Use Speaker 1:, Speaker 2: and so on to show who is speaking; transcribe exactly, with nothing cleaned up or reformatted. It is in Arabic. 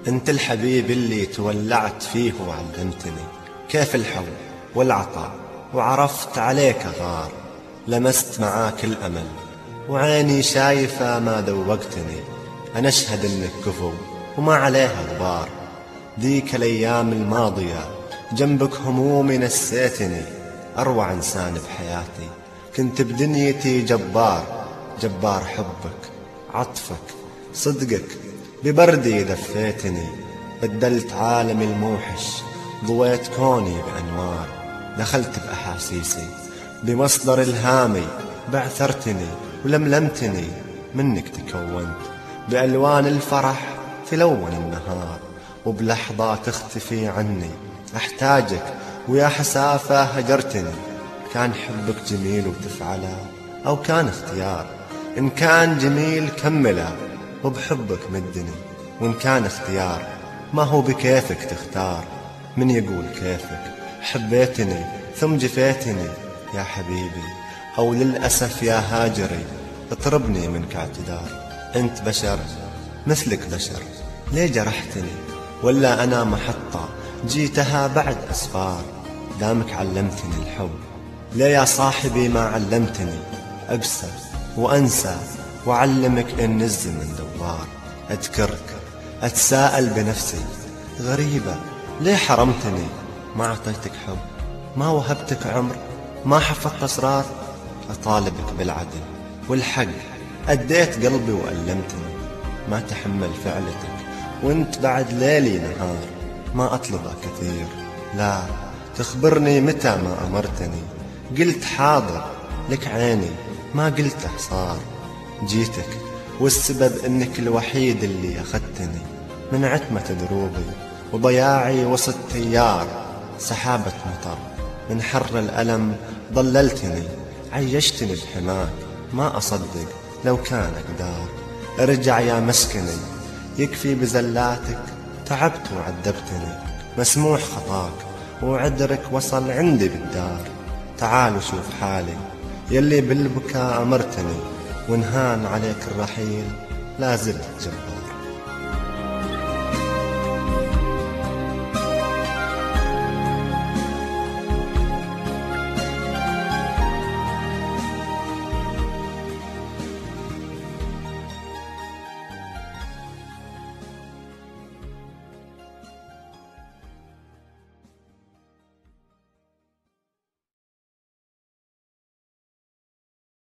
Speaker 1: انت الحبيب اللي تولعت فيه وعلمتني كيف الحب والعطاء، وعرفت عليك غار. لمست معاك الأمل وعيني شايفة ما ذوقتني، أنا أشهد إنك كفو وما عليها غبار. ذيك الأيام الماضية جنبك همومي نسيتني، أروع إنسان بحياتي كنت بدنيتي جبار. جبار حبك عطفك صدقك ببردي دفيتني، بدلت عالمي الموحش ضويت كوني بأنوار. دخلت بأحاسيسي بمصدر إلهامي، بعثرتني ولملمتني منك تكونت، بألوان الفرح تلون النهار، وبلحظة تختفي عني أحتاجك ويا حسافة هجرتني. كان حبك جميل وتفعله أو كان اختيار؟ إن كان جميل كمله وبحبك مدني، وإن كان اختيار ما هو بكيفك تختار. من يقول كيفك حبيتني ثم جفيتني يا حبيبي، أو للأسف يا هاجري اطربني منك اعتذار. أنت بشر مثلك بشر، ليه جرحتني؟ ولا أنا محطة جيتها بعد أسفار؟ دامك علمتني الحب ليه يا صاحبي ما علمتني أقسى وأنسى وعلمك إن الزمن دوار. أذكرك أتساءل بنفسي غريبة ليه حرمتني؟ ما أعطيتك حب، ما وهبتك عمر، ما حفظت أسرار. أطالبك بالعدل والحق، أديت قلبي وألمتني، ما تحمل فعلتك وانت بعد ليلي نهار. ما أطلبه كثير، لا تخبرني متى ما أمرتني، قلت حاضر لك عيني ما قلته صار. جيتك والسبب انك الوحيد اللي أخذتني من عتمة دروبي وضياعي وسط تيار. سحابة مطر من حر الألم ضللتني، عيشتني بحماك ما أصدق لو كان أقدار. ارجع يا مسكني يكفي بزلاتك، تعبت وعذبتني، مسموح خطاك وعذرك وصل عندي بالدار. تعال وشوف حالي يلي بالبكاء أمرتني، وانهان عليك الرحيل لا زلت جبار.